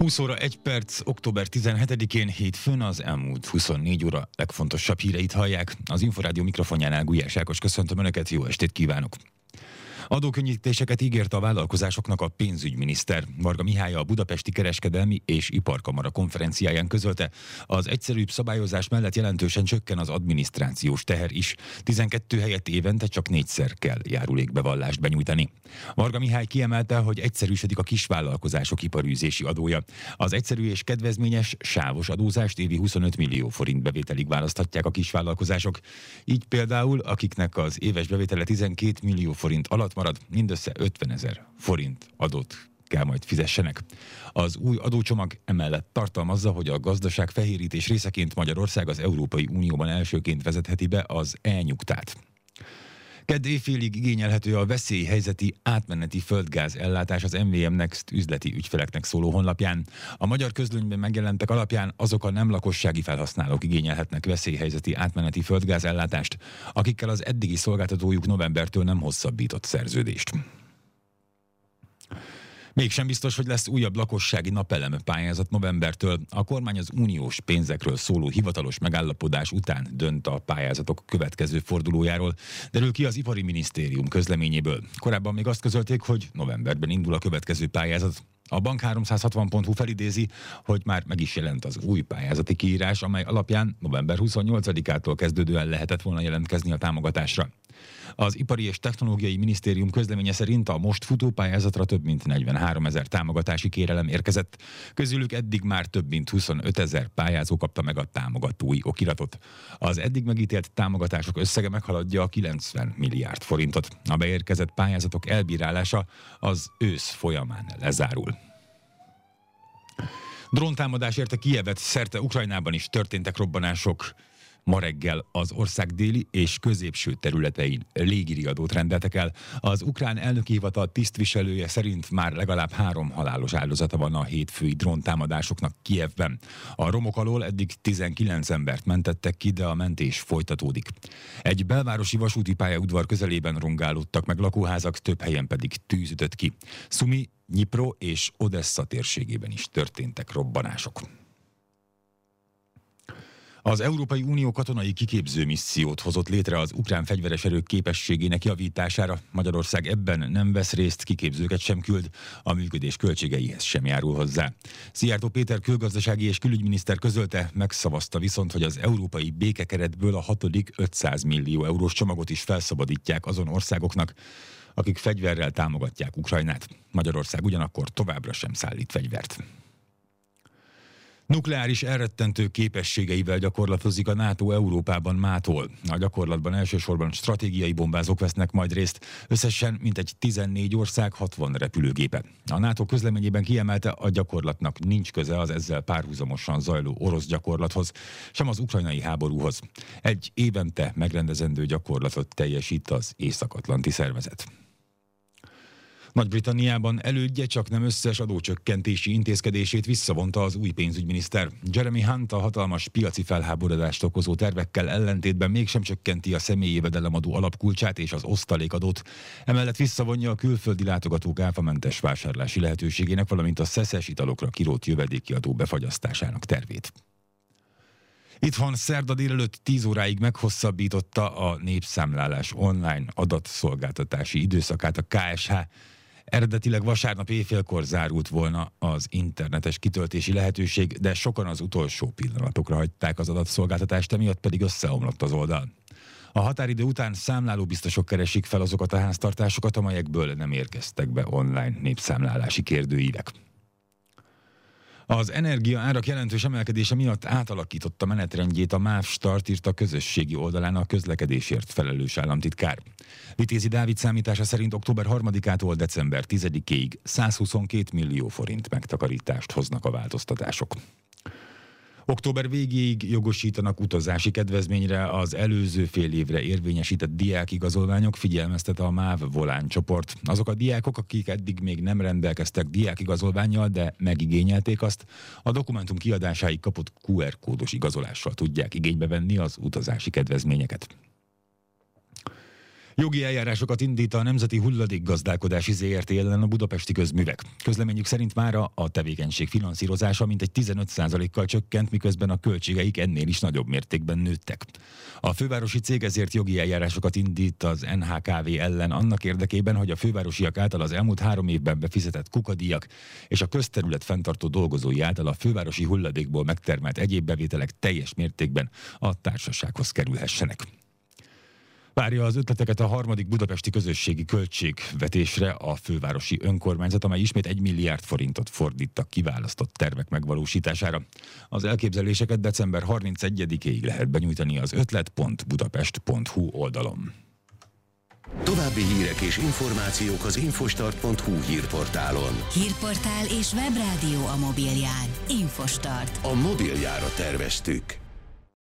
20 óra 1 perc, október 17-én hétfőn az elmúlt 24 óra legfontosabb híreit hallják. Az Inforádió mikrofonjánál Gulyás Ákos, köszöntöm Önöket, jó estét kívánok! Adókönnyítéseket ígért a vállalkozásoknak a pénzügyminiszter. Varga Mihály a Budapesti Kereskedelmi és Iparkamara konferenciáján közölte, az egyszerűbb szabályozás mellett jelentősen csökken az adminisztrációs teher is. 12 helyett évente csak 4-szer kell járulékbevallást benyújtani. Varga Mihály kiemelte, hogy egyszerűsödik a kisvállalkozások iparűzési adója. Az egyszerű és kedvezményes sávos adózást évi 25 millió forint bevételig választhatják a kisvállalkozások. Így például, akiknek az éves bevétele 12 millió forint alatt marad, mindössze 50 000 forint adót kell majd fizessenek. Az új adócsomag emellett tartalmazza, hogy a gazdaság fehérítés részeként Magyarország az Európai Unióban elsőként vezetheti be az e-nyugtát. Kedd éjfélig igényelhető a veszélyhelyzeti átmeneti földgáz ellátás az MVM Next üzleti ügyfeleknek szóló honlapján. A magyar közlönyben megjelentek alapján azok a nem lakossági felhasználók igényelhetnek veszélyhelyzeti átmeneti földgáz ellátást, akikkel az eddigi szolgáltatójuk novembertől nem hosszabbított szerződést. Mégsem biztos, hogy lesz újabb lakossági napelem pályázat novembertől. A kormány az uniós pénzekről szóló hivatalos megállapodás után dönt a pályázatok következő fordulójáról, derül ki az Ipari Minisztérium közleményéből. Korábban még azt közölték, hogy novemberben indul a következő pályázat. A bank360.hu felidézi, hogy már meg is jelent az új pályázati kiírás, amely alapján november 28-ától kezdődően lehetett volna jelentkezni a támogatásra. Az Ipari és Technológiai Minisztérium közleménye szerint a most futó pályázatra több mint 43 000 támogatási kérelem érkezett. Közülük eddig már több mint 25 000 pályázó kapta meg a támogatói okiratot. Az eddig megítélt támogatások összege meghaladja a 90 milliárd forintot. A beérkezett pályázatok elbírálása az ősz folyamán lezárul. Dróntámadás érte Kijevet, szerte Ukrajnában is történtek robbanások. Ma reggel az ország déli és középső területein légiriadót rendeltek el. Az ukrán elnöki hivatal tisztviselője szerint már legalább 3 halálos áldozata van a hétfői dróntámadásoknak Kijevben. A romok alól eddig 19 embert mentettek ki, de a mentés folytatódik. Egy belvárosi vasúti pályaudvar közelében rongálódtak meg lakóházak, több helyen pedig tűz ütött ki. Szumi, Nyipro és Odessa térségében is történtek robbanások. Az Európai Unió katonai kiképző missziót hozott létre az ukrán fegyveres erők képességének javítására. Magyarország ebben nem vesz részt, kiképzőket sem küld, a működés költségeihez sem járul hozzá. Szijjártó Péter külgazdasági és külügyminiszter közölte, megszavazta viszont, hogy az európai békekeretből a 6. 500 millió eurós csomagot is felszabadítják azon országoknak, akik fegyverrel támogatják Ukrajnát. Magyarország ugyanakkor továbbra sem szállít fegyvert. Nukleáris elrettentő képességeivel gyakorlatozik a NATO Európában mától. A gyakorlatban elsősorban stratégiai bombázók vesznek majd részt, összesen mintegy 14 ország 60 repülőgépe. A NATO közleményében kiemelte, a gyakorlatnak nincs köze az ezzel párhuzamosan zajló orosz gyakorlathoz, sem az ukrajnai háborúhoz. Egy évente megrendezendő gyakorlatot teljesít az Észak-Atlanti Szervezet. Nagy-Britanniában elődje csak nem összes adócsökkentési intézkedését visszavonta az új pénzügyminiszter. Jeremy Hunt a hatalmas piaci felháborodást okozó tervekkel ellentétben mégsem csökkenti a személyi jövedelemadó alapkulcsát és az osztalékadót. Emellett visszavonja a külföldi látogatók áfamentes vásárlási lehetőségének, valamint a szeszes italokra kirótt jövedéki adó befagyasztásának tervét. Itthon szerda délelőtt 10 óráig meghosszabbította a népszámlálás online adatszolgáltatási időszakát a KSH. Eredetileg vasárnap éjfélkor zárult volna az internetes kitöltési lehetőség, de sokan az utolsó pillanatokra hagyták az adatszolgáltatást, emiatt pedig összeomlott az oldal. A határidő után számlálóbiztosok keresik fel azokat a háztartásokat, amelyekből nem érkeztek be online népszámlálási kérdőívek. Az energiaárak jelentős emelkedése miatt átalakította menetrendjét a MÁV Start, írt a közösségi oldalán a közlekedésért felelős államtitkár. Vitézi Dávid számítása szerint október 3-ától december 10-ig 122 millió forint megtakarítást hoznak a változtatások. Október végéig jogosítanak utazási kedvezményre az előző fél évre érvényesített diákigazolványok, figyelmeztet a MÁV Volán csoport. Azok a diákok, akik eddig még nem rendelkeztek diákigazolvánnyal, de megigényelték azt, a dokumentum kiadásáig kapott QR kódos igazolással tudják igénybe venni az utazási kedvezményeket. Jogi eljárásokat indít a Nemzeti Hulladékgazdálkodási ZRT ellen a budapesti közművek. Közleményük szerint mára a tevékenység finanszírozása mintegy 15%-kal csökkent, miközben a költségeik ennél is nagyobb mértékben nőttek. A fővárosi cég ezért jogi eljárásokat indít az NHKV ellen annak érdekében, hogy a fővárosiak által az elmúlt 3 évben befizetett kukadíjak és a közterület fenntartó dolgozói által a fővárosi hulladékból megtermelt egyéb bevételek teljes mértékben a társasághoz kerülhessenek. Várja az ötleteket a 3. budapesti közösségi költségvetésre a fővárosi önkormányzat, amely ismét 1 milliárd forintot fordít a kiválasztott tervek megvalósítására. Az elképzeléseket december 31-ig lehet benyújtani az ötlet.budapest.hu oldalon. További hírek és információk az infostart.hu hírportálon. Hírportál és webrádió a mobilján. Infostart. A mobiljára terveztük.